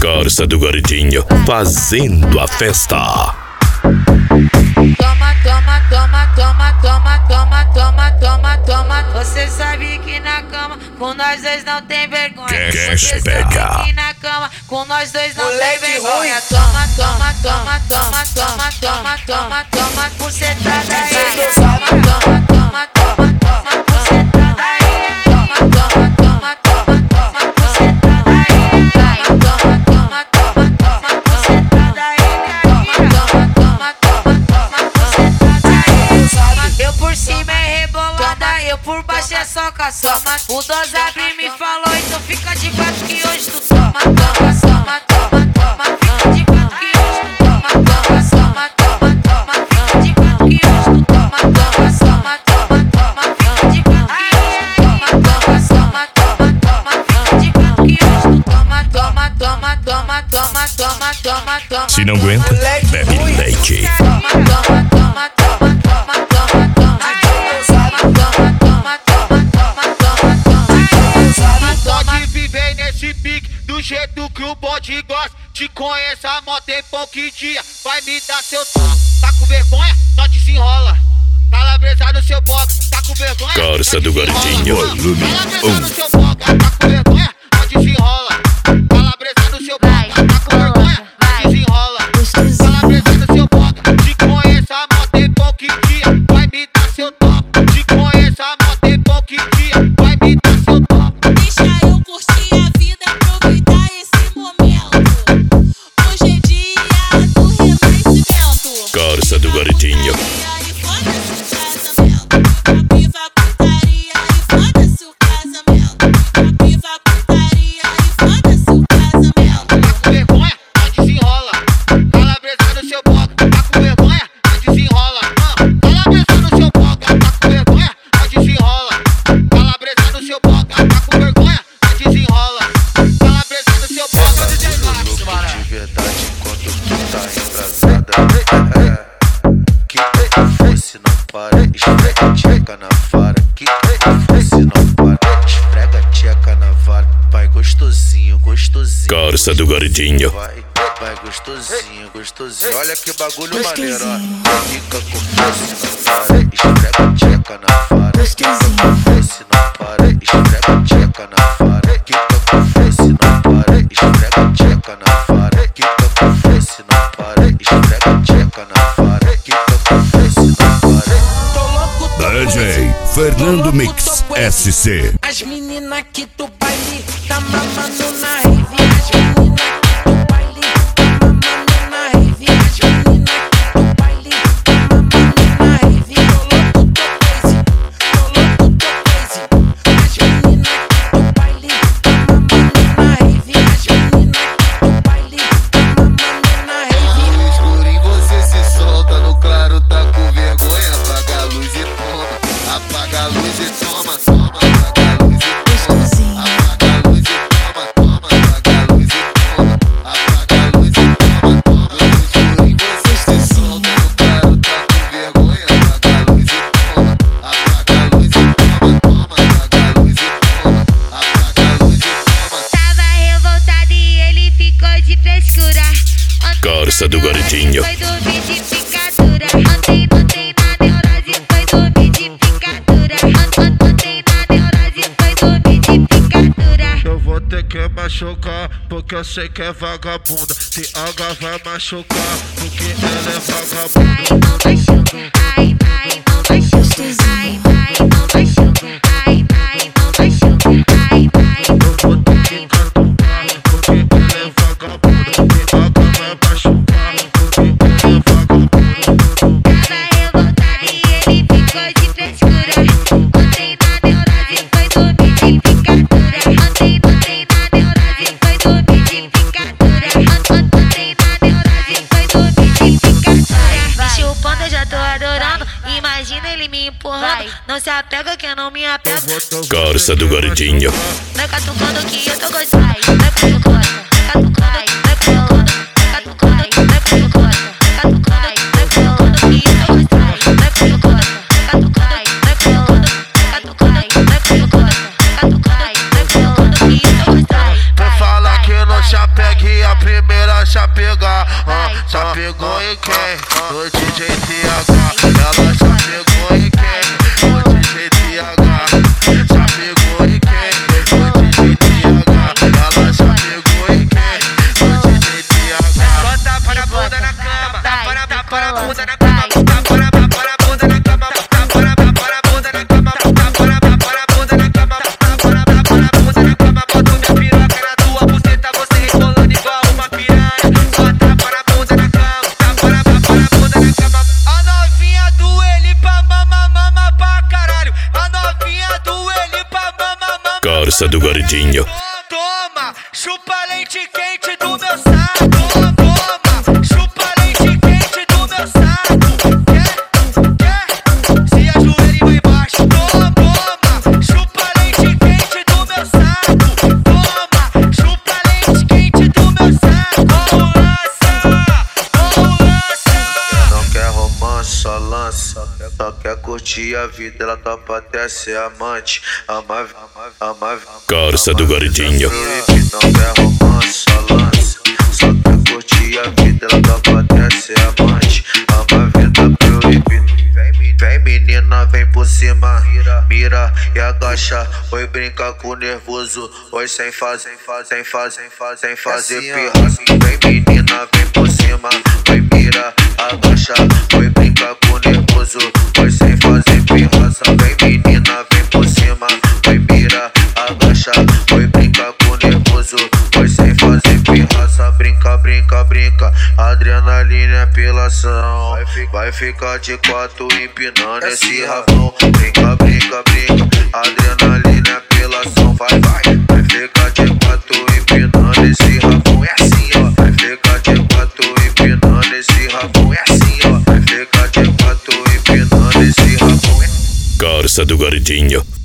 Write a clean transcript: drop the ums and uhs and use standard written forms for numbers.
Corsa do Gordinho, fazendo a festa. Toma, toma, toma, toma, toma, toma, toma, toma, toma. Você sabe que na cama com nós dois não tem vergonha. Cash Você pega. sabe que na cama com nós dois não tem vergonha. Toma, toma, toma, toma, toma, toma, toma, toma. Você tá daí. Toma, toma, toma, toma, toma. Você tá daí. Toma, toma, toma, toma, toma. Você tá daí. Toma, toma, toma, toma. Você tá daí. Toma, toma, toma, toma. Você tá daí. Eu por cima é rebolada, eu por baixo é só caçoma. O Dos abre me falou, então fica de quatro que hoje tu toma. Toma, toma, toma, toma. Fica de quatro que hoje tu toma. Toma, toma, toma, toma. Fica de quatro que hoje tu toma. Toma, toma, toma, toma. Fica de quatro que hoje tu toma. Toma, toma, toma, toma. Fica de quatro que hoje tu toma. Toma, toma, toma, toma, toma, toma, toma. Se não aguenta, bebe leite. Toma, toma, toma, toma, toma, toma, toma. Pode viver nesse pique do jeito que o bode gosta. Te conheço há mó tempo que dia vai me dar seu tom. Tá com vergonha? Só desenrola. Calabresa no seu box. Tá com vergonha? Corsa do Gordinho, volume Calabresa no seu box. Tá com vergonha? Só desenrola. Calabresa no seu box. Tá com vergonha? Só desenrola. Calabresa no seu box. Te conheço há mó tempo que dia vai me dar seu tom. Te conheço há mó tempo que dia vai me dar seu tom. Deixa eu curtir a vida, aproveitar esse momento. Hoje é dia do renascimento. Corsa do Gordinho. E foda-se o casamento. Viva a putaria e foda-se o casamento. Viva a putaria e foda-se o casamento. Tá com vergonha? Só desenrola. Calabresa no seu box. Tá com vergonha? Só desenrola. Calabresa no seu box. Tá com vergonha? Só desenrola. Calabresa no seu box. Tá com vergonha? Só desenrola. Calabresa no seu box. De verdade, enquanto tu tá embrasada. Que fosse não para, esfrega a tcheca na vara. Que fosse não para, esfrega a tcheca na vara. Vai gostosinho, gostosinho. Corsa do Gordinho. Vai gostosinho, gostosinho. Olha que bagulho maneiro, ó. Fica com fosse não para, esfrega a tcheca na vara. Fica com fosse não para, esfrega a tcheca na vara. Fica com fosse não para, esfrega a tcheca na vara. Fica com fosse não para, esfrega a tcheca na vara. Fica com fosse não para. DJ Fernando Mix SC. As meninas aqui do baile tá mamando na rave. As meninas aqui do baile tá mamando na rave. As meninas aqui do baile tá mamando na rave. Tô louco, tô crazy. Tô louco, tô crazy. As meninas aqui do baile tá mamando na rave. As meninas aqui do baile tá mamando na rave. No escurinho você se solta, no claro tá com vergonha. Apaga a luz e toma, apaga a luz e toma, toma. Apaga a luz e toma, apaga a luz e toma, toma. Apaga a luz e toma, apaga a luz e toma, toma. No escurinho você se solta, no claro tá com vergonha. Apaga a luz e toma, apaga a luz e toma, toma. Apaga a luz e toma, apaga a luz e toma. Tava revoltado e ele ficou de frescura. Corsa do Gordinho. Foi dormir de picadura. Ontem na neurose foi dormir de picadura. Ontem na neurose foi dormir de picadura. Eu vou ter que machucar, porque eu sei que é vagabunda. Se H vai machucar, porque ela é vagabunda. Ai, não machuca. Ai, ai, não machuca. Ai, ai, não machuca. Ai, ai, não machuca. Ai, ai, Eu vou ter que catucar, porque ela é vagabunda. Se H vai machucar, porque ela é vagabunda. tava revoltado e ele ficou de frescura. Ontem na neurose foi dormir de picadura. Ontem na neurose foi dormir de picadura. Ontem na neurose foi dormir de picadura. Me chupando eu já tô adorando. Imagina ele me empurrando. Não se apega que eu não me apego. Corsa do Gordinho. Vai catucando que eu tô gostando. Vai catucando, catucando, vai catucando, catucando, vai catucando, catucando, vai catucando que eu tô gostando. Vai catucando, catucando, vai catucando, catucando, vai catucando, catucando, vai catucando que eu tô gostando. Vou falar que não te apegue a pegou em quem? No DJ TH. Ela já pegou em quem? No DJ TH. Já pegou em quem? No DJ TH. Ela já pegou em quem? No DJ TH. Bota para a bunda na cama, para a bunda na cama, para a bunda na cama, para a bunda na cama, para a bunda na cama, para a bunda na cama, bota minha piroca na tua buceta, você rebolando igual uma piranha. Bota para a bunda na cama, para a bunda na cama. A novinha do ele pra mama pra caralho. A novinha do ele pra mama. Corsa do Gordinho. Toma, chupa leite quente do meu saco. Toma, chupa leite quente do meu saco. Quer? Se ajoelha e vai embaixo. Toma, chupa leite quente do meu saco. Toma, chupa leite quente do meu saco. Não quer romance, só lança. Só quer curtir a vida, ela topa até ser amante. Ama Corsa do Gordinho. não quer romance, só lança. Só quer curtir a vida, ela topa até ser amante. Ama a vida proibida. Vem menina, vem por cima. Mira e agacha. Oi, brinca com o nervoso. Oi, sem fazer pirraça. Vem menina, vem por cima. Oi, mira, agacha. Oi, brinca com o nervoso. Oi, sem fazer pirraça. Vem menina, vem por cima. Oi, mira, agacha. Oi, brinca com o nervoso. Oi, sem fazer pirraça. Brinca. Adrenalina é apelação. Vai ficar de quatro empinando esse rabão. Brinca. Adrenalina é apelação. Vai ficar de quatro empinando esse rabão. É assim, ó. Vai ficar de quatro empinando esse rabão. É assim, ó. Vai ficar de quatro empinando esse rabão. Corsa do Gordinho.